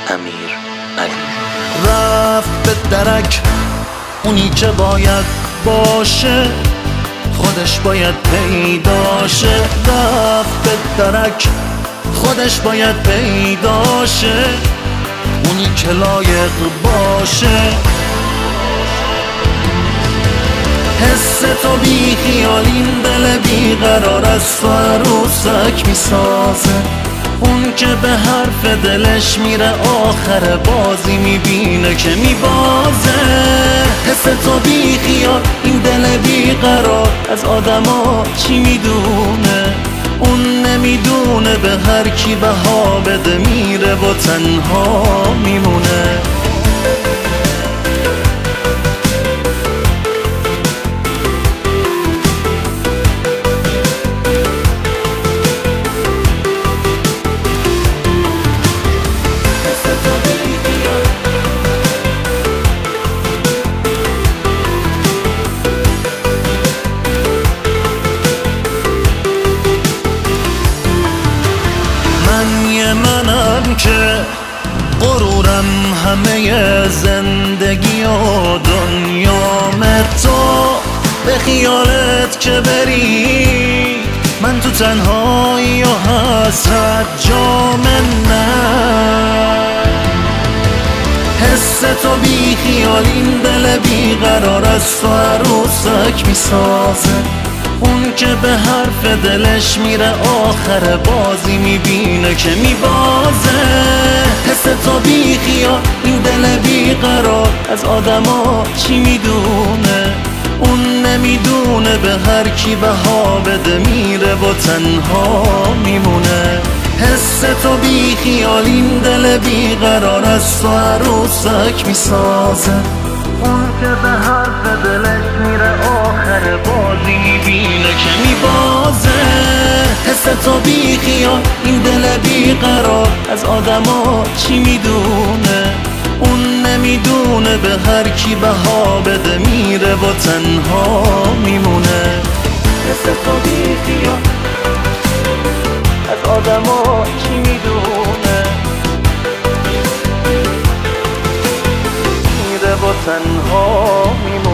امیر علی. رفت به درک اونی که باید باشه، خودش باید پیداشه. رفت به درک خودش باید پیداشه، اونی که لایق باشه. حس تو بی خیال این دل بیقرار از تو عروسک میسازه. اون که به حرف دلش میره آخر بازی میبینه که میبازه. حس تو بی خیال این دل بیقرار از آدما چی میدونه؟ اون نمیدونه به هر کی بها بده میره و تنها میمونه. منم که غرورم همه زندگی و دنیام، تو به خیالت که بری من تو تنهایی و حسرت جام نه. حس تو بی خیال این دل بیقرار از تو عروسک میسازه. اون که به حرف دلش میره آخر بازی میبینه که میبازه. حس تو بی خیال این دل بیقرار از آدما چی میدونه؟ اون نمیدونه به هر کی بها بده میره و تنها میمونه. حس تو بی خیال این دل بیقرار از تو عروسک میسازه. اون که به حرف دلش میره آخر بازی میبینه که میبازه. حس تو بی خیال این دل بیقرار از آدما چی میدونه؟ اون نمیدونه به هر کی بها بده میره و تنها میمونه. حس تو بی خیال از آدما چی میدونه؟ میره و تنها میمونه.